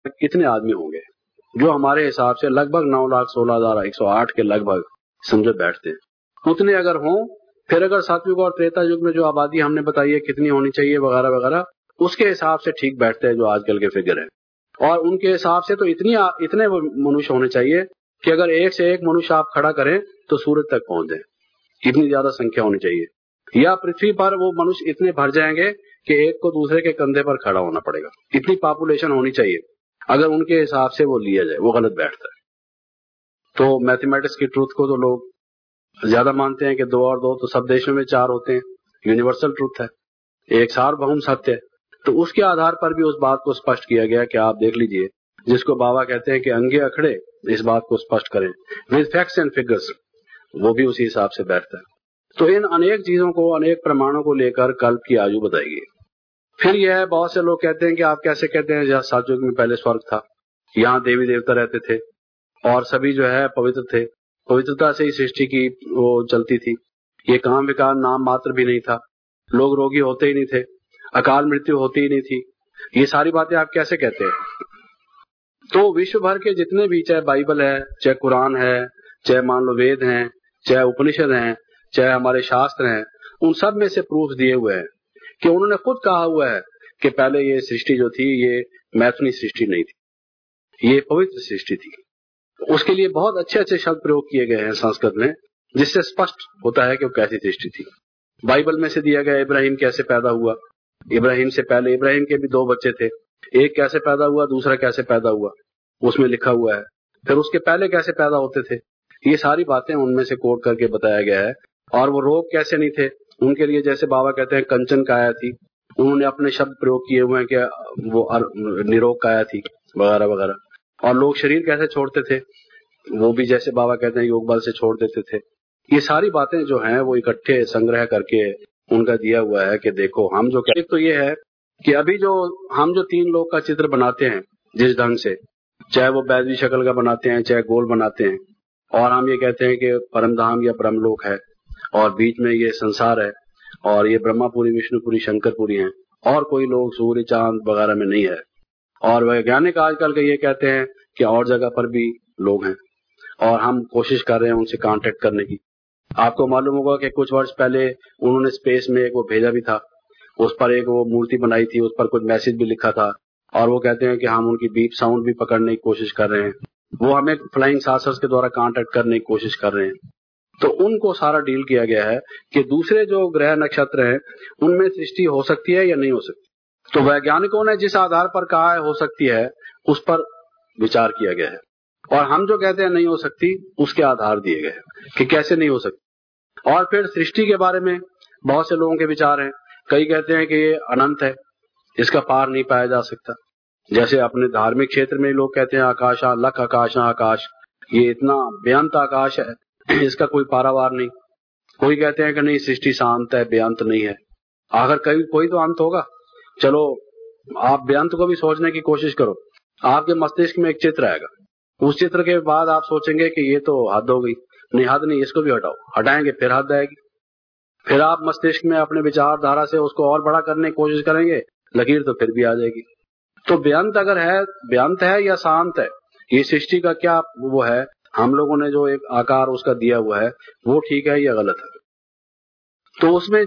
कितने आदमी होंगे जो हमारे हिसाब से लगभग 9,16,108 के लगभग समझो बैठते हैं। उतने अगर हों, फिर अगर सतयुग और त्रेता युग में जो आबादी हमने बताई है कितनी होनी चाहिए वगैरह वगैरह, उसके हिसाब से ठीक बैठते हैं जो आजकल के फिगर है। और उनके हिसाब से तो इतने मनुष्य होने चाहिए कि अगर एक से एक मनुष्य आप खड़ा करें तो सूरज तक पहुंच जाए, इतनी ज्यादा संख्या होनी चाहिए। या पृथ्वी पर वो मनुष्य इतने भर जाएंगे कि एक को दूसरे के कंधे पर खड़ा होना पड़ेगा, इतनी पॉपुलेशन होनी चाहिए। अगर उनके हिसाब से वो लिया जाए, वो गलत बैठता है। तो मैथमेटिक्स की ट्रूथ को तो लोग ज्यादा मानते हैं कि 2 और 2 तो सब देशों में 4 होते हैं, यूनिवर्सल ट्रूथ है, एक सार्वभौम सत्य है। तो उसके आधार पर भी उस बात को स्पष्ट किया गया कि आप देख लीजिए, जिसको बाबा कहते हैं कि अंगे अखड़े इस बात को स्पष्ट करें विद फैक्ट्स एंड फिगर्स, वो भी उसी हिसाब से बैठता है। तो इन अनेक चीजों को, अनेक प्रमाणों को लेकर कल्प की आयु बताई गई। फिर यह है, बहुत से लोग कहते हैं कि आप कैसे कहते हैं जहाँ सतयुग में पहले स्वर्ग था, यहाँ देवी देवता रहते थे और सभी जो है पवित्र थे, पवित्रता से ही सृष्टि की वो चलती थी, ये काम विकार नाम मात्र भी नहीं था, लोग रोगी होते ही नहीं थे, अकाल मृत्यु होती ही नहीं थी, ये सारी बातें आप कैसे कहते हैं? तो विश्व भर के जितने भी, चाहे बाइबल है, चाहे कुरान है, चाहे मान लो वेद हैं, चाहे उपनिषद हैं, चाहे हमारे शास्त्र हैं, उन सब में से प्रूफ दिए हुए हैं कि उन्होंने खुद कहा हुआ है कि पहले ये सृष्टि जो थी ये मैथुनी सृष्टि नहीं थी, ये पवित्र सृष्टि थी। तो उसके लिए बहुत अच्छे अच्छे शब्द प्रयोग किए गए हैं संस्कृत में, जिससे स्पष्ट होता है कि वो कैसी सृष्टि थी। बाइबल में से दिया गया इब्राहिम कैसे पैदा हुआ, इब्राहिम से पहले इब्राहिम के भी 2 बच्चे थे, एक कैसे पैदा हुआ, दूसरा कैसे पैदा हुआ, उसमें लिखा हुआ है। फिर उसके पहले कैसे पैदा होते थे, ये सारी बातें उनमें से कोट करके बताया गया है। और वो रोग कैसे नहीं थे, उनके लिए जैसे बाबा कहते हैं कंचन काया थी, उन्होंने अपने शब्द प्रयोग किए हुए हैं कि वो निरोग काया थी वगैरह वगैरह। और लोग शरीर कैसे छोड़ते थे, वो भी जैसे बाबा कहते हैं योग बल से छोड़ देते थे। ये सारी बातें जो हैं वो इकट्ठे संग्रह करके उनका दिया हुआ है कि देखो हम जो कहते, तो ये है कि अभी जो हम जो 3 लोग का चित्र बनाते हैं जिस ढंग से, चाहे वो बैदवी शक्ल का बनाते हैं, चाहे गोल बनाते हैं, और हम ये कहते हैं कि परमधाम या ब्रह्मलोक है और बीच में ये संसार है और ये ब्रह्मापुरी, विष्णुपुरी, शंकरपुरी हैं, और कोई लोग सूर्य चांद वगैरह में नहीं है। और वैज्ञानिक आजकल के ये कहते हैं कि और जगह पर भी लोग हैं और हम कोशिश कर रहे हैं उनसे कांटेक्ट करने की। आपको मालूम होगा कि कुछ वर्ष पहले उन्होंने स्पेस में एक वो भेजा भी था, उस पर एक वो मूर्ति बनाई थी, उस पर कुछ मैसेज भी लिखा था, और वो कहते हैं कि हम उनकी बीप साउंड भी पकड़ने की कोशिश कर रहे हैं, वो हमें फ्लाइंग सासर्स के द्वारा कांटेक्ट करने की कोशिश कर रहे हैं। तो उनको सारा डील किया गया है कि दूसरे जो ग्रह नक्षत्र हैं उनमें सृष्टि हो सकती है या नहीं हो सकती। तो वैज्ञानिकों ने जिस आधार पर कहा है हो सकती है, उस पर विचार किया गया है, और हम जो कहते हैं नहीं हो सकती उसके आधार दिए गए हैं कि कैसे नहीं हो सकती। और फिर सृष्टि के बारे में बहुत से लोगों के विचार हैं, कई कहते हैं कि ये अनंत है, इसका पार नहीं पाया जा सकता। जैसे अपने धार्मिक क्षेत्र में लोग कहते हैं आकाशा लख आकाशा आकाश, ये इतना बेअंत आकाश है, इसका कोई पारावार नहीं। कोई कहते हैं कि नहीं सृष्टि शांत है, बेअंत नहीं है। आखिर कोई तो अंत होगा। चलो आप बेअंत को भी सोचने की कोशिश करो, आपके मस्तिष्क में एक चित्र आएगा, उस चित्र के बाद आप सोचेंगे कि ये तो हद हो गई, नहीं हद नहीं, इसको भी हटाओ, हटाएंगे फिर हद आएगी, फिर आप मस्तिष्क में अपने विचारधारा से उसको और बड़ा करने की कोशिश करेंगे, लकीर तो फिर भी आ जाएगी। तो बेअंत अगर है, बेअंत है या शांत है, ये सृष्टि का क्या वो है, हम लोगों ने जो एक आकार उसका दिया हुआ है वो ठीक है या गलत है। तो उसमें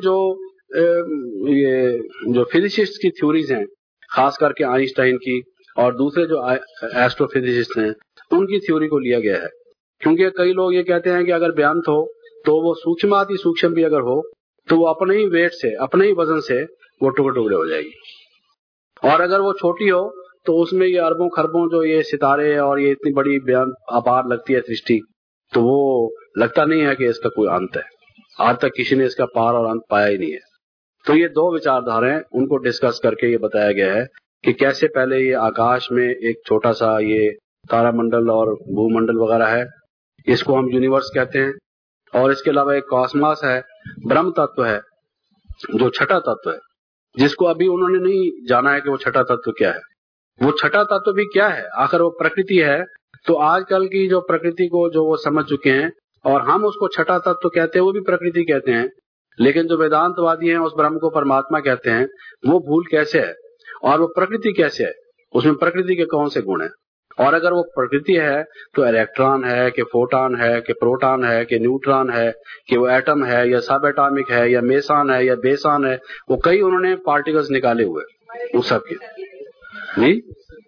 जो फिजिसिस्ट की थ्योरीज हैं, खास करके आइंस्टाइन की और दूसरे जो एस्ट्रोफिजिसिस्ट हैं उनकी थ्योरी को लिया गया है। क्योंकि कई लोग ये कहते हैं कि अगर बेअंत हो तो वो सूक्ष्माति सूक्ष्म भी अगर हो तो वो अपने ही वेट से, अपने ही वजन से वो टुकड़े टुकड़े हो जाएगी, और अगर वो छोटी हो तो उसमें ये अरबों खरबों जो ये सितारे और ये इतनी बड़ी बेअंत अपार लगती है सृष्टि, तो वो लगता नहीं है कि इसका कोई अंत है। आज तक किसी ने इसका पार और अंत पाया ही नहीं है। तो ये 2 विचारधाराएं, उनको डिस्कस करके ये बताया गया है कि कैसे पहले ये आकाश में एक छोटा सा ये तारामंडल और भूमंडल वगैरह है, इसको हम यूनिवर्स कहते हैं, और इसके अलावा एक कॉस्मॉस है, ब्रह्म तत्व है जो छठा तत्व है, जिसको अभी उन्होंने नहीं जाना है कि वो छठा तत्व क्या है। वो छठा तत्व भी क्या है, आखिर वो प्रकृति है। तो आजकल की जो प्रकृति को जो वो समझ चुके हैं और हम उसको छठा तत्व कहते हैं, वो भी प्रकृति कहते हैं, लेकिन जो वेदांतवादी हैं उस ब्रह्म को परमात्मा कहते हैं। वो भूल कैसे है और वो प्रकृति कैसे है, उसमें प्रकृति के कौन से गुण हैं। और अगर वो प्रकृति है तो इलेक्ट्रॉन है कि फोटॉन है कि प्रोटॉन है कि न्यूट्रॉन है कि वो एटम है या सब एटॉमिक है या मेसान है या बेसान है, वो कई उन्होंने पार्टिकल्स निकाले हुए उस सब के। नहीं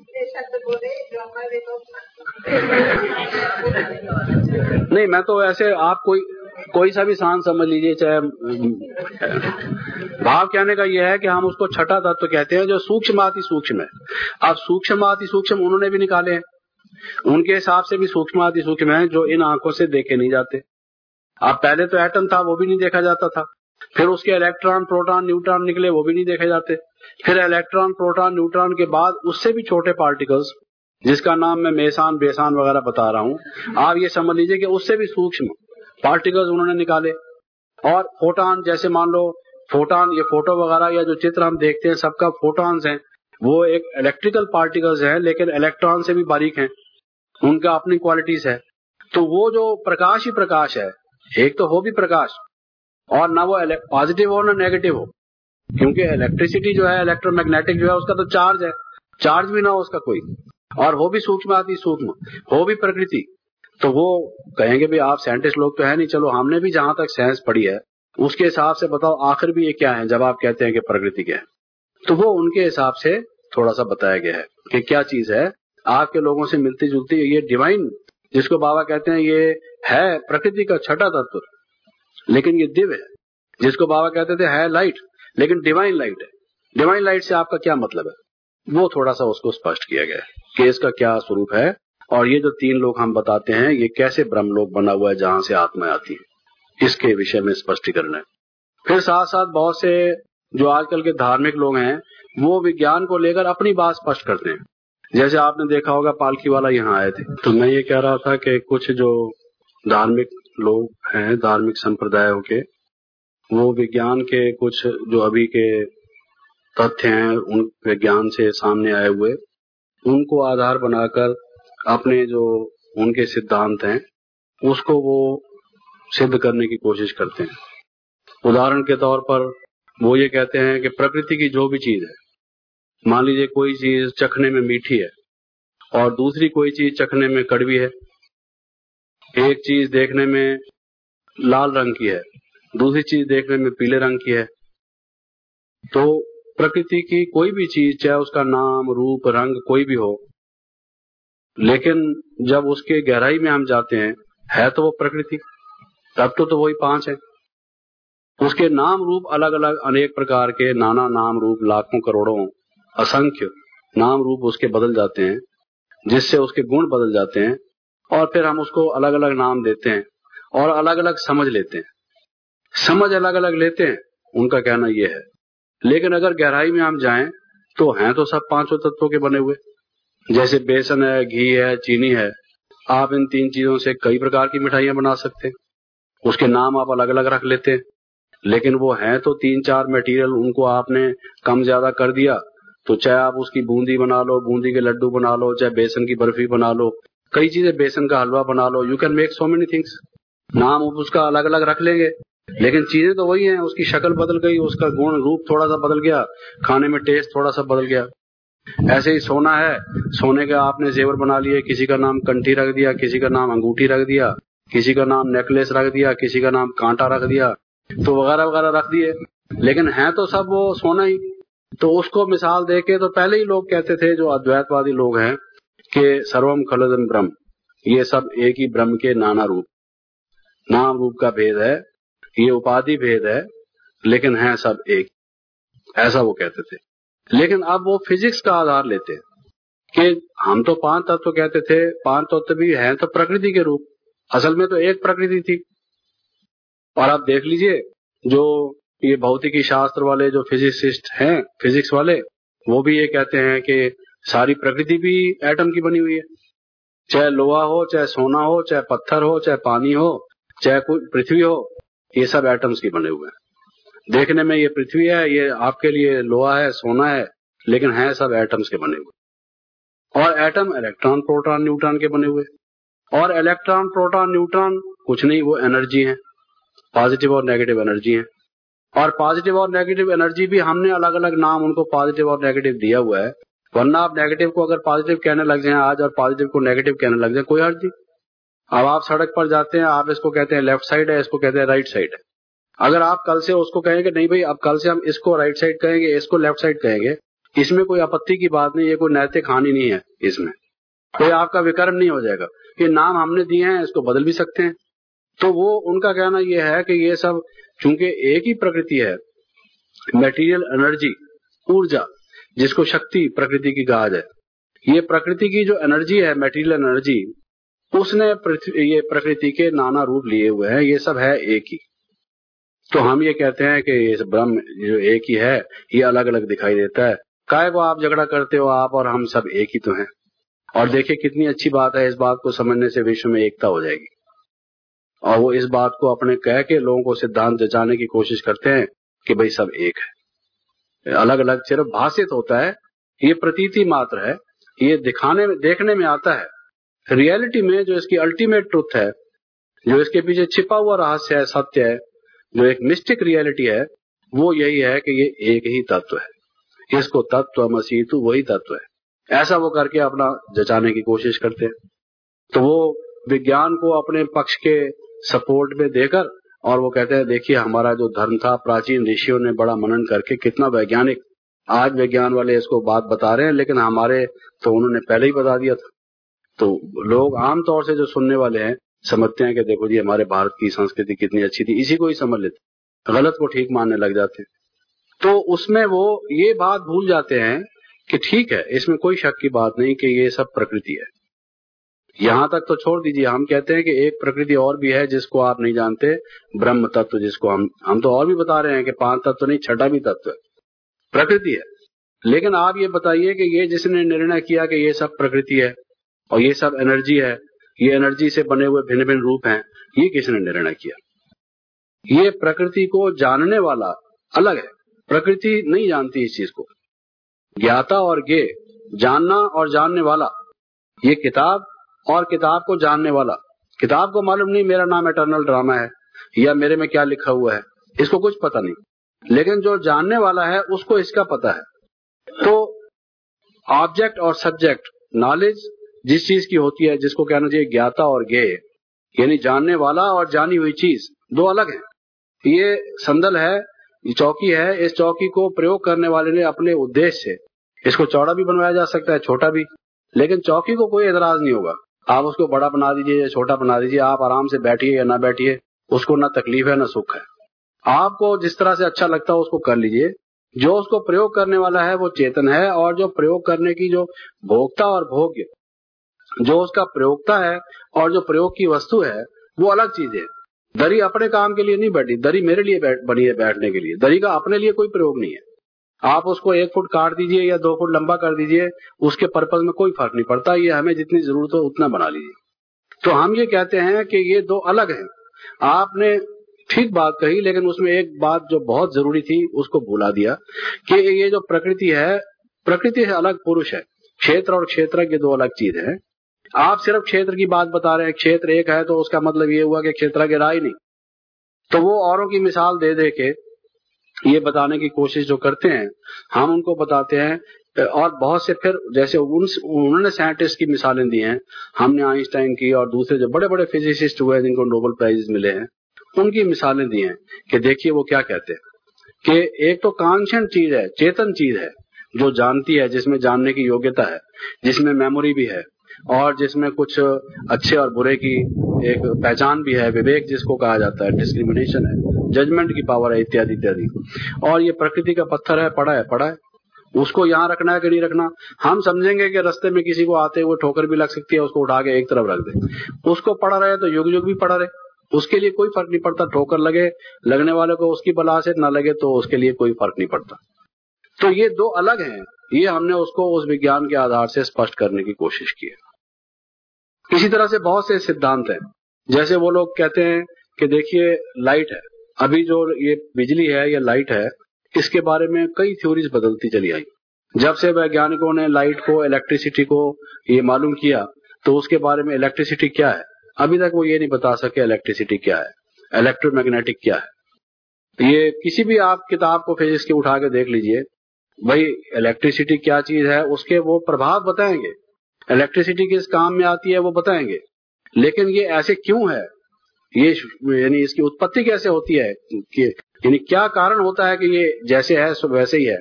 नहीं, मैं तो ऐसे आप कोई सा भी सांस समझ लीजिए, चाहे भाव कहने का यह है कि हम उसको छठा तत्व कहते हैं जो सूक्ष्माति सूक्ष्म है। अब सूक्ष्माति सूक्ष्म उन्होंने भी निकाले हैं, उनके हिसाब से भी सूक्ष्माति सूक्ष्म है जो इन आंखों से देखे नहीं जाते। अब पहले तो एटम था, वो भी नहीं देखा जाता था, फिर उसके इलेक्ट्रॉन प्रोटॉन न्यूट्रॉन निकले, वो भी नहीं देखे जाते, फिर इलेक्ट्रॉन प्रोटॉन न्यूट्रॉन के बाद उससे भी छोटे पार्टिकल्स जिसका नाम मैं मेसान बेसान वगैरह बता रहा हूं, आप ये समझ लीजिए कि उससे भी सूक्ष्म पार्टिकल्स उन्होंने निकाले। और फोटॉन, जैसे मान लो फोटॉन, ये फोटो वगैरह या जो चित्र हम देखते हैं सबका फोटॉन्स हैं, वो एक इलेक्ट्रिकल पार्टिकल्स हैं लेकिन इलेक्ट्रॉन से भी बारीक हैं, उनका अपनी क्वालिटीज है। तो वो जो प्रकाश ही प्रकाश है, एक तो हो भी प्रकाश और ना वो पॉजिटिव हो ना नेगेटिव हो, क्योंकि इलेक्ट्रिसिटी जो है इलेक्ट्रोमैग्नेटिक जो है उसका तो चार्ज है, चार्ज भी ना हो उसका कोई, और हो भी सूक्ष्म अति सूक्ष्म, हो भी प्रकृति। तो वो कहेंगे भी आप साइंटिस्ट लोग तो है नहीं, चलो हमने भी जहां तक साइंस पढ़ी है उसके हिसाब से बताओ आखिर भी ये क्या है जब आप कहते हैं कि प्रकृति क्या है। तो वो उनके हिसाब से थोड़ा सा बताया गया है कि क्या चीज है आपके लोगों से मिलती जुलती। ये डिवाइन जिसको बाबा कहते हैं ये है प्रकृति का छठा तत्व, लेकिन ये दिव्य है, जिसको बाबा कहते थे है लाइट, लेकिन डिवाइन लाइट है। डिवाइन लाइट से आपका क्या मतलब है, वो थोड़ा सा उसको स्पष्ट किया गया है कि इसका क्या स्वरूप है। और ये जो तीन लोग हम बताते हैं ये कैसे ब्रह्मलोक बना हुआ है जहां से आत्मा आती है, इसके विषय में स्पष्टीकरण है। फिर साथ साथ बहुत से जो आजकल के धार्मिक लोग हैं वो विज्ञान को लेकर अपनी बात स्पष्ट करते हैं। जैसे आपने देखा होगा पालकी वाला यहाँ आए थे, तो मैं ये कह रहा था कि कुछ जो धार्मिक लोग हैं धार्मिक संप्रदायों के, वो विज्ञान के कुछ जो अभी के तथ्य हैं उन विज्ञान से सामने आए हुए, उनको आधार बनाकर अपने जो उनके सिद्धांत हैं उसको वो सिद्ध करने की कोशिश करते हैं। उदाहरण के तौर पर वो ये कहते हैं कि प्रकृति की जो भी चीज है, मान लीजिए कोई चीज चखने में मीठी है और दूसरी कोई चीज चखने में कड़वी है, एक चीज देखने में लाल रंग की है दूसरी चीज देखने में पीले रंग की है, तो प्रकृति की कोई भी चीज चाहे उसका नाम रूप रंग कोई भी हो, लेकिन जब उसके गहराई में हम जाते हैं है तो वो प्रकृति, तब तो वही पांच है। उसके नाम रूप अलग अलग अनेक प्रकार के, नाना नाम रूप, लाखों करोड़ों असंख्य नाम रूप उसके बदल जाते हैं, जिससे उसके गुण बदल जाते हैं, और फिर हम उसको अलग अलग नाम देते हैं और अलग अलग समझ लेते हैं। समझ अलग अलग लेते हैं, उनका कहना यह है। लेकिन अगर गहराई में हम जाएं तो हैं तो सब पांचों तत्वों के बने हुए। जैसे बेसन है, घी है, चीनी है, आप इन तीन चीजों से कई प्रकार की मिठाइयां बना सकते हैं, उसके नाम आप अलग अलग रख लेते हैं, लेकिन वो हैं तो तीन चार मटेरियल, उनको आपने कम ज्यादा कर दिया तो चाहे आप उसकी बूंदी बना लो, बूंदी के लड्डू बना लो, चाहे बेसन की बर्फी बना लो, कई चीजें, बेसन का हलवा बना लो, you can make so many things. नाम उसका अलग अलग रख लेंगे लेकिन चीजें तो वही हैं, उसकी शक्ल बदल गई, उसका गुण रूप थोड़ा सा बदल गया, खाने में टेस्ट थोड़ा सा बदल गया। ऐसे ही सोना है, सोने का आपने जेवर बना लिए, किसी का नाम कंठी रख दिया, किसी का नाम अंगूठी रख दिया, किसी का नाम नेकलेस रख दिया, किसी का नाम कांटा रख दिया, तो वगैरह वगैरह रख दिए, लेकिन है तो सब वो सोना ही। तो उसको मिसाल देके तो पहले ही लोग कहते थे जो अद्वैतवादी लोग हैं कि सर्वम खलदम ब्रह्म, ये सब एक ही ब्रह्म के नाना रूप, नाम रूप का भेद है, ये उपाधि भेद है, लेकिन है सब एक, ऐसा वो कहते थे। लेकिन अब वो फिजिक्स का आधार लेते कि हम तो पांच तत्व कहते थे, पांच तत्व भी हैं तो प्रकृति के रूप, असल में तो एक प्रकृति थी। और आप देख लीजिए जो ये भौतिकी शास्त्र वाले जो फिजिसिस्ट हैं, फिजिक्स वाले, वो भी ये कहते हैं कि सारी प्रकृति भी एटम की बनी हुई है, चाहे लोहा हो, चाहे सोना हो, चाहे पत्थर हो, चाहे पानी हो, चाहे कोई पृथ्वी हो, ये सब एटम्स की बने हुए हैं। देखने में ये पृथ्वी है, ये आपके लिए लोहा है, सोना है, लेकिन है सब एटम्स के बने हुए। और एटम इलेक्ट्रॉन प्रोटॉन न्यूट्रॉन के बने हुए, और इलेक्ट्रॉन प्रोटॉन न्यूट्रॉन कुछ नहीं, वो एनर्जी है, पॉजिटिव और नेगेटिव एनर्जी है। और पॉजिटिव और नेगेटिव एनर्जी भी हमने अलग अलग नाम उनको पॉजिटिव और नेगेटिव दिया हुआ है, वरना आप नेगेटिव को अगर पॉजिटिव कहने लग जाए आज और पॉजिटिव को नेगेटिव कहने लग जाए, कोई हर्ज नहीं। अब आप सड़क पर जाते हैं, आप इसको कहते हैं लेफ्ट साइड है, इसको कहते हैं राइट साइड है। अगर आप कल से उसको कहेंगे नहीं भाई अब कल से हम इसको राइट साइड कहेंगे, इसको लेफ्ट साइड कहेंगे, इसमें कोई आपत्ति की बात नहीं है, कोई नैतिक हानि नहीं है, इसमें कोई आपका विकर्म नहीं हो जाएगा। ये नाम हमने दिए हैं, इसको बदल भी सकते हैं। तो वो उनका कहना यह है कि ये सब चूंकि एक ही प्रकृति है, मटेरियल एनर्जी, ऊर्जा, जिसको शक्ति प्रकृति की कहा जाए, ये प्रकृति की जो एनर्जी है, मटेरियल एनर्जी, उसने ये प्रकृति के नाना रूप लिए हुए हैं, ये सब है एक ही। तो हम ये कहते हैं कि ये ब्रह्म जो एक ही है, ये अलग अलग दिखाई देता है। काहे को आप झगड़ा करते हो, आप और हम सब एक ही तो हैं। और देखिए कितनी अच्छी बात है, इस बात को समझने से विश्व में एकता हो जाएगी। और वो इस बात को अपने कह के लोगों को सिद्धांत जचाने की कोशिश करते हैं कि भाई सब एक है। अलग अलग सिर्फ भाषित होता है, ये प्रतीति मात्र है, ये दिखाने में देखने में आता है। रियलिटी में जो इसकी अल्टीमेट ट्रुथ है, जो इसके पीछे छिपा हुआ रहस्य है, सत्य है, जो एक मिस्टिक रियलिटी है, वो यही है कि ये एक ही तत्व है। इसको तत्वमसि तु वही तत्व है, ऐसा वो करके अपना जचाने की कोशिश करते हैं। तो वो विज्ञान को अपने पक्ष के सपोर्ट में देकर, और वो कहते हैं देखिए हमारा जो धर्म था, प्राचीन ऋषियों ने बड़ा मनन करके कितना वैज्ञानिक, आज विज्ञान वाले इसको बात बता रहे हैं, लेकिन हमारे तो उन्होंने पहले ही बता दिया था। तो लोग आमतौर से जो सुनने वाले हैं समझते हैं कि देखो जी हमारे भारत की संस्कृति कितनी अच्छी थी, इसी को ही समझ लेते, गलत को ठीक मानने लग जाते हैं। तो उसमें वो ये बात भूल जाते हैं कि ठीक है, इसमें कोई शक की बात नहीं कि ये सब प्रकृति है। यहां तक तो छोड़ दीजिए, हम कहते हैं कि एक प्रकृति और भी है जिसको आप नहीं जानते, ब्रह्म तत्व, जिसको हम तो और भी बता रहे हैं कि 5 तत्व नहीं, 6ठा भी तत्व है, प्रकृति है। लेकिन आप ये बताइए कि ये जिसने निर्णय किया कि ये सब प्रकृति है और ये सब एनर्जी है, ये एनर्जी से बने हुए भिन्न भिन्न रूप हैं, ये किसने निर्णय किया? ये प्रकृति को जानने वाला अलग है, प्रकृति नहीं जानती इस चीज को। ज्ञाता और ज्ञेय, जानना और जानने वाला, ये किताब और किताब को जानने वाला। किताब को मालूम नहीं मेरा नाम एटर्नल ड्रामा है या मेरे में क्या लिखा हुआ है, इसको कुछ पता नहीं, लेकिन जो जानने वाला है उसको इसका पता है। तो ऑब्जेक्ट और सब्जेक्ट, नॉलेज जिस चीज की होती है, जिसको कहना चाहिए ज्ञाता और ज्ञेय, यानी जानने वाला और जानी हुई चीज दो अलग है। ये संदल है, ये चौकी है, इस चौकी को प्रयोग करने वाले ने अपने उद्देश्य से, इसको चौड़ा भी बनवाया जा सकता है, छोटा भी, लेकिन चौकी को कोई एतराज नहीं होगा। आप उसको बड़ा बना दीजिए या छोटा बना दीजिए, आप आराम से बैठिए या ना बैठिए, उसको ना तकलीफ है ना सुख है। आपको जिस तरह से अच्छा लगता है उसको कर लीजिए। जो उसको प्रयोग करने वाला है वो चेतन है, और जो प्रयोग करने की जो भोक्ता और भोग्य, जो उसका प्रयोगता है और जो प्रयोग की वस्तु है, वो अलग चीज है। दरी अपने काम के लिए नहीं बैठी, दरी मेरे लिए बनी है बैठने के लिए, दरी का अपने लिए कोई प्रयोग नहीं है। आप उसको 1 फुट काट दीजिए या 2 फुट लंबा कर दीजिए, उसके पर्पज में कोई फर्क नहीं पड़ता, ये हमें जितनी जरूरत हो उतना बना लीजिए। तो हम ये कहते हैं कि ये दो अलग हैं। आपने ठीक बात कही, लेकिन उसमें एक बात जो बहुत जरूरी थी उसको भुला दिया कि ये जो प्रकृति है, प्रकृति से अलग पुरुष है। क्षेत्र और क्षेत्रज्ञ दो अलग चीज है। आप सिर्फ क्षेत्र की बात बता रहे हैं, क्षेत्र एक है तो उसका मतलब ये हुआ कि क्षेत्रज्ञ रहा ही नहीं। तो वो औरों की मिसाल दे दे के ये बताने की कोशिश जो करते हैं, हम उनको बताते हैं। और बहुत से फिर जैसे उन्होंने साइंटिस्ट की मिसालें दी हैं, हमने आइंस्टाइन की और दूसरे जो बड़े बड़े फिजिसिस्ट हुए हैं जिनको नोबेल प्राइज मिले हैं, उनकी मिसालें दी हैं कि देखिए वो क्या कहते हैं कि एक तो कॉन्शियस चीज है, चेतन चीज है, जो जानती है, जिसमें जानने की योग्यता है, जिसमें मेमोरी भी है, और जिसमें कुछ अच्छे और बुरे की एक पहचान भी है, विवेक जिसको कहा जाता है, डिस्क्रिमिनेशन है, जजमेंट की पावर है, इत्यादि इत्यादि। और ये प्रकृति का पत्थर है, पड़ा है, उसको यहाँ रखना है कि नहीं रखना। हम समझेंगे कि रास्ते में किसी को आते हुए ठोकर भी लग सकती है, उसको उठा के एक तरफ रख दे, उसको पड़ा रहे तो युग युग भी पड़ा रहे, उसके लिए कोई फर्क नहीं पड़ता। ठोकर लगे, लगने वाले को उसकी बला से न लगे तो उसके लिए कोई फर्क नहीं पड़ता। तो ये दो अलग हैं, ये हमने उसको उस विज्ञान के आधार से स्पष्ट करने की कोशिश की है। इसी तरह से बहुत से सिद्धांत हैं, जैसे वो लोग कहते हैं कि देखिए लाइट है, अभी जो ये बिजली है या लाइट है, इसके बारे में कई थ्योरीज बदलती चली आई। जब से वैज्ञानिकों ने लाइट को, इलेक्ट्रिसिटी को ये मालूम किया, तो उसके बारे में इलेक्ट्रिसिटी क्या है, अभी तक वो ये नहीं बता सके इलेक्ट्रिसिटी क्या है, इलेक्ट्रोमैग्नेटिक क्या है। ये किसी भी आप किताब को फिजिक्स की उठा के देख लीजिए, वही इलेक्ट्रिसिटी क्या चीज है उसके वो प्रभाव बताएंगे, इलेक्ट्रिसिटी किस काम में आती है वो बताएंगे, लेकिन ये ऐसे क्यों है, ये यानी इसकी उत्पत्ति कैसे होती है, कि यानी क्या कारण होता है कि ये जैसे है सो वैसे ही है,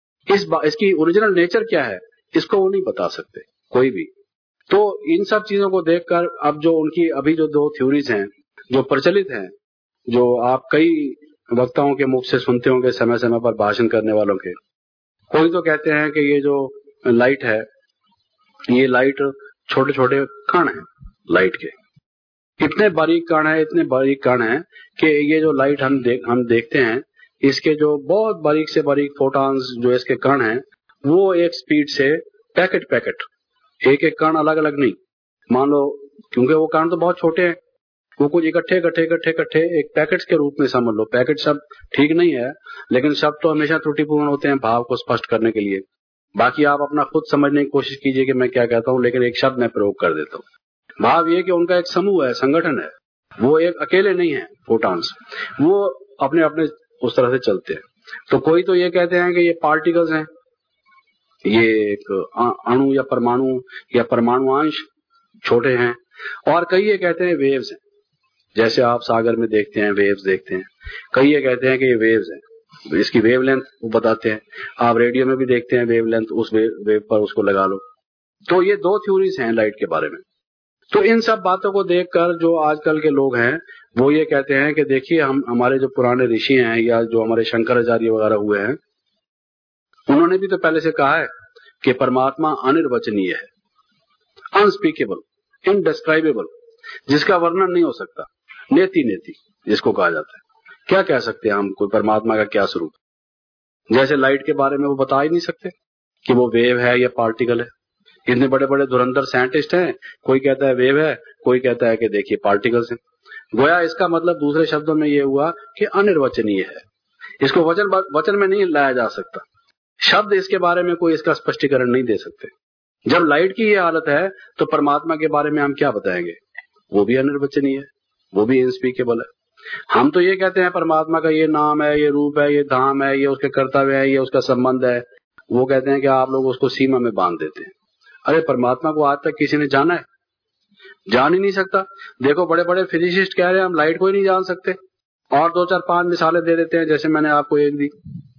इसकी ओरिजिनल नेचर क्या है, इसको वो नहीं बता सकते कोई भी। तो इन सब चीजों को देखकर अब जो उनकी अभी जो दो थ्योरीज हैं जो प्रचलित हैं, जो आप कई वक्ताओं के मुख से सुनते होंगे समय समय पर भाषण करने वालों के, कोई तो कहते हैं कि ये जो लाइट है, ये लाइट छोटे छोटे कण है लाइट के, इतने बारीक कण है, इतने बारीक कण है कि ये जो लाइट हम देखते हैं, इसके जो बहुत बारीक से बारीक फोटॉन्स जो इसके कण हैं, वो एक स्पीड से पैकेट एक एक कण अलग अलग नहीं, मान लो, क्योंकि वो कण तो बहुत छोटे हैं, वो कुछ इकट्ठे एक पैकेट्स के रूप में समझ लो। पैकेट शब्द ठीक नहीं है, लेकिन शब्द तो हमेशा त्रुटिपूर्ण होते हैं भाव को स्पष्ट करने के लिए। बाकी आप अपना खुद समझने की कोशिश कीजिए कि मैं क्या कहता हूं, लेकिन एक शब्द मैं प्रयोग कर देता हूं। भाव ये कि उनका एक समूह है, संगठन है, वो एक अकेले नहीं है फोटॉन्स, वो अपने अपने उस तरह से चलते हैं। तो कोई तो ये कहते हैं कि ये पार्टिकल्स हैं, ये एक अणु या परमाणुआंश छोटे हैं, और कई ये कहते हैं वेव्स हैं, जैसे आप सागर में देखते हैं वेव्स देखते हैं, कई ये कहते हैं कि ये वेव्स हैं, इसकी वेवलेंथ वो बताते हैं, आप रेडियो में भी देखते हैं वेवलेंथ, उस वेव पर उसको लगा लो। तो ये दो थ्योरीज हैं लाइट के बारे में। तो इन सब बातों को देखकर जो आजकल के लोग हैं वो ये कहते हैं कि देखिए हमारे जो पुराने ऋषि हैं या जो हमारे शंकराचार्य वगैरह हुए हैं, उन्होंने भी तो पहले से कहा है कि परमात्मा अनिर्वचनीय है, अनस्पीकेबल, इनडिस्क्राइबेबल, जिसका वर्णन नहीं हो सकता, नेति जिसको कहा जाता है। क्या कह सकते हैं हम कोई परमात्मा का क्या स्वरूप, जैसे लाइट के बारे में वो बता ही नहीं सकते कि वो वेव है या पार्टिकल है। इतने बड़े बड़े धुरंधर साइंटिस्ट हैं, कोई कहता है वेव है, कोई कहता है कि देखिए पार्टिकल्स हैं। गोया इसका मतलब दूसरे शब्दों में ये हुआ कि अनिर्वचनीय है, इसको वचन में नहीं लाया जा सकता, शब्द इसके बारे में कोई इसका स्पष्टीकरण नहीं दे सकते। जब लाइट की ये हालत है तो परमात्मा के बारे में हम क्या बताएंगे, वो भी अनिर्वचनीय है, वो भी इनस्पीकेबल है। हम तो ये कहते हैं परमात्मा का ये नाम है, ये रूप है, ये धाम है, ये उसके कर्तव्य है, ये उसका संबंध है, वो कहते हैं कि आप लोग उसको सीमा में बांध देते हैं। अरे परमात्मा को आज तक किसी ने जाना है? जान ही नहीं सकता। देखो बड़े बड़े फिजिसिस्ट कह रहे हैं हम लाइट को ही नहीं जान सकते, और 2 4 5 मिसालें दे देते हैं, जैसे मैंने आपको एक दी।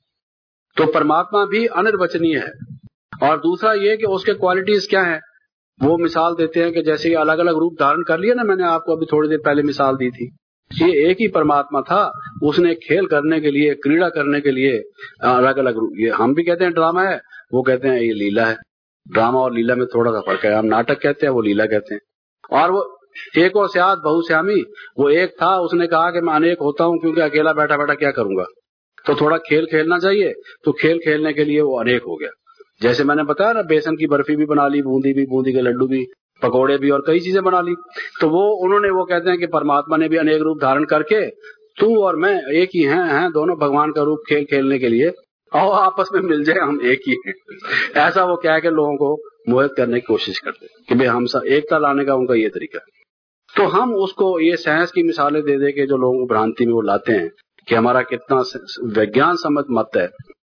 तो परमात्मा भी अनिर्वचनीय है। और दूसरा ये कि उसके क्वालिटीज क्या है, वो मिसाल देते हैं कि जैसे अलग अलग रूप धारण कर लिया ना, मैंने आपको अभी थोड़ी देर पहले मिसाल दी थी, ये एक ही परमात्मा था, उसने खेल करने के लिए, क्रीड़ा करने के लिए अलग अलग रूप, ये हम भी कहते हैं ड्रामा है, वो कहते हैं ये लीला है। ड्रामा और लीला में थोड़ा सा फर्क है, हम नाटक कहते हैं, वो लीला कहते हैं। और वो एक और स्याद बहुश्यामी, वो एक था, उसने कहा कि मैं अनेक होता हूं क्योंकि अकेला बैठा बैठा क्या करूंगा, तो थोड़ा खेल खेलना चाहिए, तो खेल खेलने के लिए वो अनेक हो गया। जैसे मैंने बताया ना, बेसन की बर्फी भी बना ली, बूंदी के लड्डू भी, पकोड़े भी, और कई चीजें बना ली। तो वो कहते हैं कि परमात्मा ने भी अनेक रूप धारण करके, तू और मैं एक ही हैं, दोनों भगवान का रूप खेल खेलने के लिए, और आपस में मिल जाए हम एक ही हैं। ऐसा वो क्या है कि लोगों को मोहित करने की कोशिश करते हैं कि भाई हम सब एकता लाने का उनका ये तरीका है। तो हम उसको ये साइंस की मिसालें दे दे के जो लोगों को भ्रांति में वो लाते हैं कि हमारा कितना विज्ञान सम्मत मत है,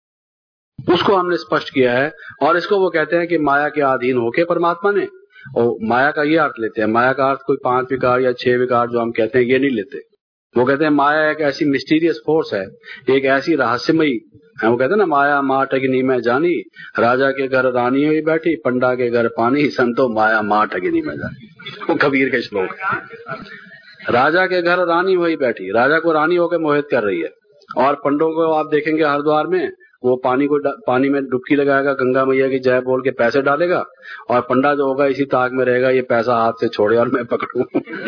उसको हमने स्पष्ट किया है। और इसको वो कहते हैं कि माया के अधीन होके परमात्मा ने, और माया का ये अर्थ लेते हैं, माया का अर्थ कोई 5 विकार या 6 विकार जो हम कहते हैं ये नहीं लेते। वो कहते हैं माया एक ऐसी मिस्टीरियस फोर्स है, एक ऐसी रहस्यमयी है। वो कहते हैं ना, माया माँ ठगिनी में जानी, राजा के घर रानी हुई बैठी, पंडा के घर पानी, संतो माया माँ ठगिनी में जानी। वो कबीर के श्लोक। राजा के घर रानी हुई बैठी, राजा को रानी होकर मोहित कर रही है, और पंडों को आप देखेंगे हरिद्वार में, वो पानी में डुबकी लगाएगा, गंगा मैया की जय बोल के पैसे डालेगा, और पंडा जो होगा इसी ताक में रहेगा, ये पैसा हाथ से छोड़े और मैं पकड़ूं।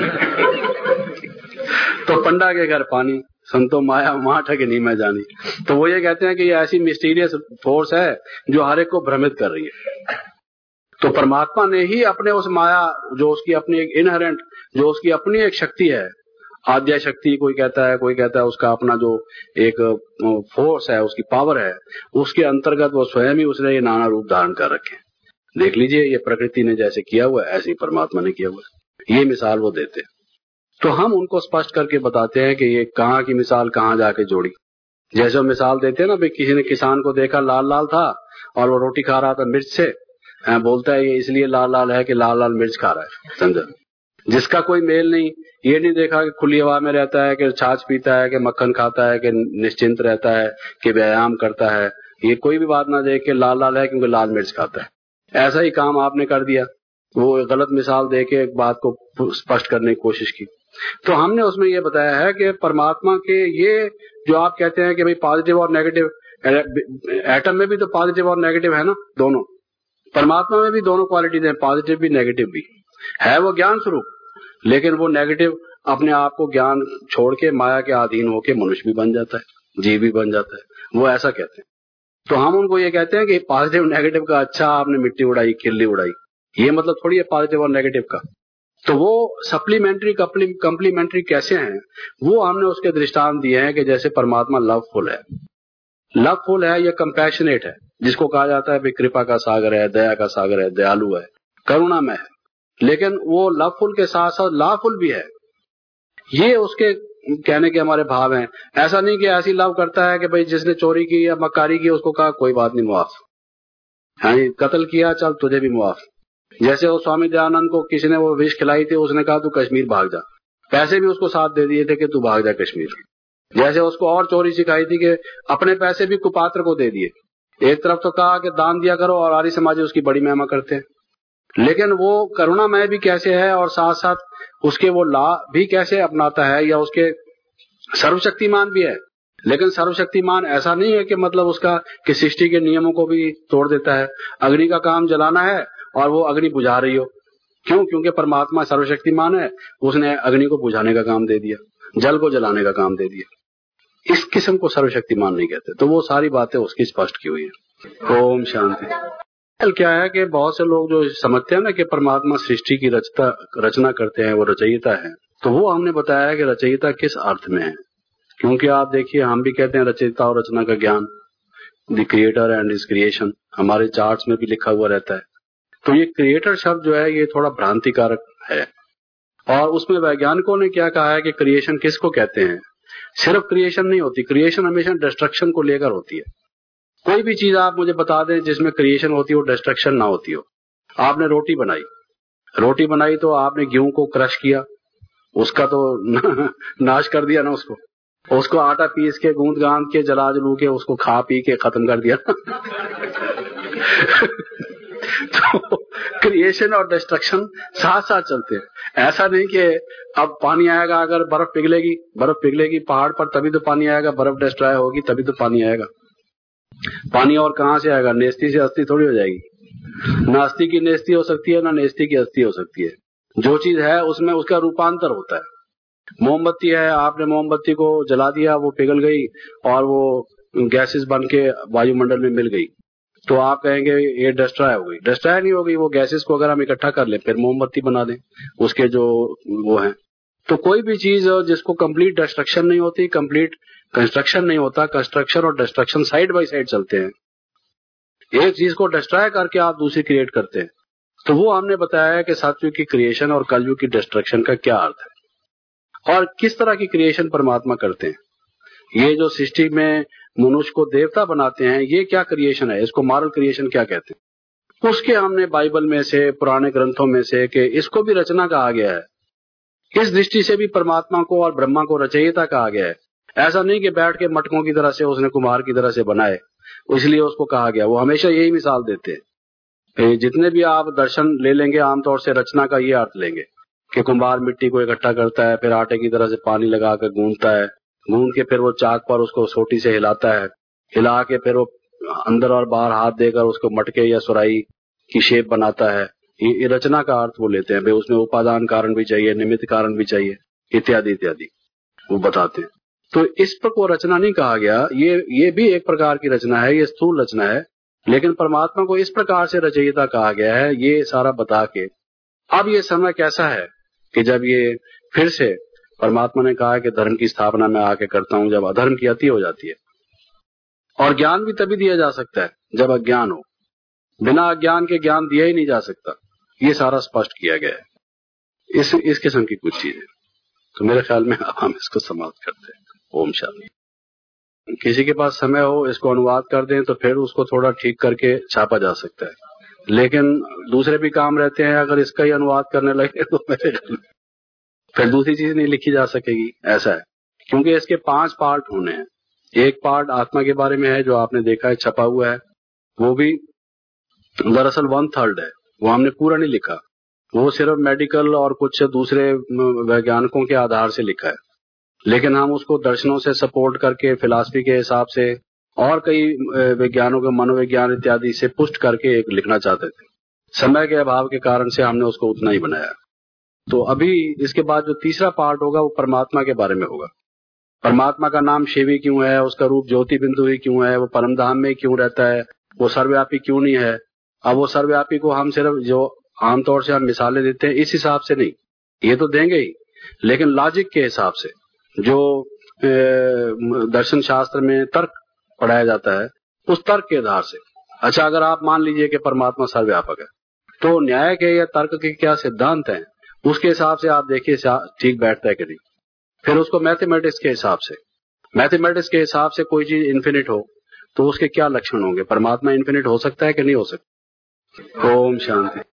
तो पंडा के घर पानी, संतो माया माँ ठगिनी में जानी। तो वो ये कहते हैं कि ये ऐसी मिस्टीरियस फोर्स है जो हर एक को भ्रमित कर रही है। तो परमात्मा ने ही अपने उस माया, जो उसकी अपनी एक इनहेरेंट, जो उसकी अपनी एक शक्ति है, आद्या शक्ति कोई कहता है उसका अपना जो एक फोर्स है, उसकी पावर है, उसके अंतर्गत वो स्वयं ही उसने ये नाना रूप धारण कर रखे। देख लीजिए, ये प्रकृति ने जैसे किया हुआ है ऐसे ही परमात्मा ने किया हुआ है। ये मिसाल वो देते हैं, तो हम उनको स्पष्ट करके बताते हैं कि ये कहाँ की मिसाल कहाँ जाके जोड़ी। जैसे वो मिसाल देते हैं ना, भाई किसी ने किसान को देखा लाल लाल था और वो रोटी खा रहा था मिर्च से, बोलता है ये इसलिए लाल लाल है कि लाल लाल मिर्च खा रहा है, समझा। जिसका कोई मेल नहीं, ये नहीं देखा कि खुली हवा में रहता है, कि छाछ पीता है, कि मक्खन खाता है, कि निश्चिंत रहता है, कि व्यायाम करता है, ये कोई भी बात ना देख के लाल लाल है क्योंकि लाल मिर्च खाता है। ऐसा ही काम आपने कर दिया, वो गलत मिसाल दे के एक बात को स्पष्ट करने की कोशिश की। तो हमने उसमें ये बताया है कि परमात्मा के ये जो आप कहते हैं कि भाई पॉजिटिव और नेगेटिव, एटम में भी तो पॉजिटिव और नेगेटिव है ना, दोनों। परमात्मा में भी दोनों क्वालिटीज हैं, पॉजिटिव भी नेगेटिव भी है। वो ज्ञान स्वरूप, लेकिन वो नेगेटिव अपने आप को ज्ञान छोड़ के माया के अधीन होके मनुष्य भी बन जाता है, जीव भी बन जाता है, वो ऐसा कहते हैं। तो हम उनको ये कहते हैं कि पॉजिटिव नेगेटिव का अच्छा आपने मिट्टी उड़ाई, खिल्ली उड़ाई, ये मतलब थोड़ी है पॉजिटिव और नेगेटिव का। तो वो सप्लीमेंट्री कंप्लीमेंट्री कैसे हैं, वो हमने उसके दृष्टांत दिए हैं कि जैसे परमात्मा लवफुल है, लवफुल है या कंपैशनेट है, जिसको कहा जाता है कृपा का सागर है, दया का सागर है, दयालु है, करुणामय है, लेकिन वो लवफुल के साथ साथ लॉफुल भी है। ये उसके कहने के हमारे भाव हैं। ऐसा नहीं कि ऐसी लव करता है कि भाई जिसने चोरी की या मक्कारी की उसको कहा कोई बात नहीं मुआफ, हाँ कत्ल किया चल तुझे भी मुआफ। जैसे वो स्वामी दयानंद को किसी ने वो विष खिलाई थी, उसने कहा तू कश्मीर भाग जा, पैसे भी उसको साथ दे दिए थे कि तू भाग जा कश्मीर। जैसे उसको और चोरी सिखाई थी कि अपने पैसे भी कुपात्र को दे दिए। एक तरफ तो कहा कि दान दिया करो और आर्य समाजी उसकी बड़ी महिमा करते हैं, लेकिन वो करुणामय भी कैसे है और साथ साथ उसके वो ला भी कैसे अपनाता है, या उसके सर्वशक्तिमान भी है। लेकिन सर्वशक्तिमान ऐसा नहीं है कि मतलब उसका कि सृष्टि के नियमों को भी तोड़ देता है। अग्नि का काम जलाना है और वो अग्नि बुझा रही हो, क्यों? क्योंकि परमात्मा सर्वशक्तिमान है, उसने अग्नि को बुझाने का काम दे दिया, जल को जलाने का काम दे दिया। इस किस्म को सर्वशक्तिमान नहीं कहते। तो वो सारी बातें उसकी स्पष्ट की हुई है। ओम शांति। क्या है कि बहुत से लोग जो समझते हैं ना कि परमात्मा सृष्टि की रचना करते हैं, वो रचयिता है, तो वो हमने बताया है कि रचयिता किस अर्थ में है। क्योंकि आप देखिए, हम भी कहते हैं रचयिता और रचना का ज्ञान, the creator and his creation, हमारे चार्ट्स में भी लिखा हुआ रहता है। तो ये क्रिएटर शब्द जो है ये थोड़ा भ्रांतिकारक है, और उसमें वैज्ञानिकों ने क्या कहा है कि क्रिएशन किसको कहते हैं। सिर्फ क्रिएशन नहीं होती, क्रिएशन हमेशा डिस्ट्रक्शन को लेकर होती है। कोई भी चीज आप मुझे बता दें जिसमें क्रिएशन होती हो, डिस्ट्रक्शन ना होती हो। आपने रोटी बनाई तो आपने गेहूं को क्रश किया, उसका तो नाश कर दिया ना, उसको आटा पीस के गूंद गांद के जला जलू के उसको खा पी के खत्म कर दिया। तो क्रिएशन और डिस्ट्रक्शन साथ साथ चलते हैं। ऐसा नहीं कि अब पानी आएगा, अगर बर्फ पिघलेगी पहाड़ पर तभी तो पानी आएगा, बर्फ डिस्ट्रॉय होगी तभी तो पानी आएगा। पानी और कहां से आएगा? नेस्ती से अस्थि थोड़ी हो जाएगी। ना अस्थि की नेस्ती हो सकती है, ना नेस्ती की अस्थि हो सकती है। जो चीज है उसमें उसका रूपांतर होता है। मोमबत्ती है, आपने मोमबत्ती को जला दिया, वो पिघल गई और वो गैसेस बन के वायुमंडल में मिल गई, तो आप कहेंगे ये डिस्ट्रॉय हो गई। डिस्ट्रॉय नहीं हो गई, वो गैसेस को अगर हम इकट्ठा कर लें फिर मोमबत्ती बना दें, उसके जो वो हैं। तो कोई भी चीज जिसको कंप्लीट डिस्ट्रक्शन नहीं होती, कंप्लीट कंस्ट्रक्शन नहीं होता, कंस्ट्रक्शन और डिस्ट्रक्शन साइड बाय साइड चलते हैं। एक चीज को डिस्ट्रॉय करके आप दूसरी क्रिएट करते हैं। तो वो हमने बताया है कि सतयुग की क्रिएशन और कलयुग की डिस्ट्रक्शन का क्या अर्थ है और किस तरह की क्रिएशन परमात्मा करते हैं। ये जो सृष्टि में मनुष्य को देवता बनाते हैं, ये क्या क्रिएशन है, इसको मॉरल क्रिएशन क्या कहते हैं। उसके हमने बाइबल में से, पुराने ग्रंथों में से कि इसको भी रचना कहा गया है। इस दृष्टि से भी परमात्मा को और ब्रह्मा को रचयिता कहा गया है। ऐसा नहीं कि बैठ के मटकों की तरह से उसने कुम्हार की तरह से बनाए इसलिए उसको कहा गया। वो हमेशा यही मिसाल देते हैं। जितने भी आप दर्शन ले लेंगे आमतौर से रचना का ये अर्थ लेंगे कि कुम्हार मिट्टी को इकट्ठा करता है, फिर आटे की तरह से पानी लगाकर गूंथता है, गूंद के फिर वो चाक पर उसको सोटी से हिलाता है, हिला के फिर वो अंदर और बाहर हाथ देकर उसको मटके या सुराई की शेप बनाता है। ये रचना का अर्थ वो लेते हैं। भाई उसमें उपादान कारण भी चाहिए, निमित्त कारण भी चाहिए, इत्यादि इत्यादि वो बताते हैं। तो इस पर को रचना नहीं कहा गया। ये भी एक प्रकार की रचना है, ये स्थूल रचना है, लेकिन परमात्मा को इस प्रकार से रचयिता कहा गया है, ये सारा बता के। अब ये समय कैसा है कि जब ये फिर से परमात्मा ने कहा कि धर्म की स्थापना मैं आके करता हूं, जब अधर्म की अति हो जाती है। और ज्ञान भी तभी दिया जा सकता है जब अज्ञान हो, बिना अज्ञान के ज्ञान दिया ही नहीं जा सकता। ये सारा स्पष्ट किया गया है। इस किस्म की कुछ चीजें, तो मेरे ख्याल में अब हम इसको समाप्त करते हैं। ओम शांति। किसी के पास समय हो इसको अनुवाद कर दें तो फिर उसको थोड़ा ठीक करके छापा जा सकता है, लेकिन दूसरे भी काम रहते हैं, अगर इसका ही अनुवाद करने लगे तो फिर दूसरी चीज नहीं लिखी जा सकेगी। ऐसा है, क्योंकि इसके 5 पार्ट होने हैं। एक पार्ट आत्मा के बारे में है जो आपने देखा है, छपा हुआ है, वो भी दरअसल 1/3 है, वो हमने पूरा नहीं लिखा, वो सिर्फ मेडिकल और कुछ दूसरे वैज्ञानिकों के आधार से लिखा है, लेकिन हम उसको दर्शनों से सपोर्ट करके, फिलॉसफी के हिसाब से और कई विज्ञानों के, मनोविज्ञान इत्यादि से पुष्ट करके एक लिखना चाहते थे। समय के अभाव के कारण से हमने उसको उतना ही बनाया। तो अभी इसके बाद जो तीसरा पार्ट होगा वो परमात्मा के बारे में होगा। परमात्मा का नाम शिवी क्यों है, उसका रूप ज्योति बिंदु ही क्यों है, वो परमधाम में क्यों रहता है, वो सर्वव्यापी क्यों नहीं है। अब वो सर्वव्यापी को हम सिर्फ जो आमतौर से हम मिसालें देते हैं इस हिसाब से नहीं, ये तो देंगे ही, लेकिन लॉजिक के हिसाब से जो दर्शन शास्त्र में तर्क पढ़ाया जाता है, उस तर्क के आधार से। अच्छा, अगर आप मान लीजिए कि परमात्मा सर्वव्यापक है, तो न्याय के या तर्क के क्या सिद्धांत हैं, उसके हिसाब से आप देखिए ठीक बैठता है कि नहीं। फिर उसको मैथमेटिक्स के हिसाब से कोई चीज इन्फिनिट हो तो उसके क्या लक्षण होंगे, परमात्मा इन्फिनिट हो सकता है कि नहीं हो सकता। ओम शांति।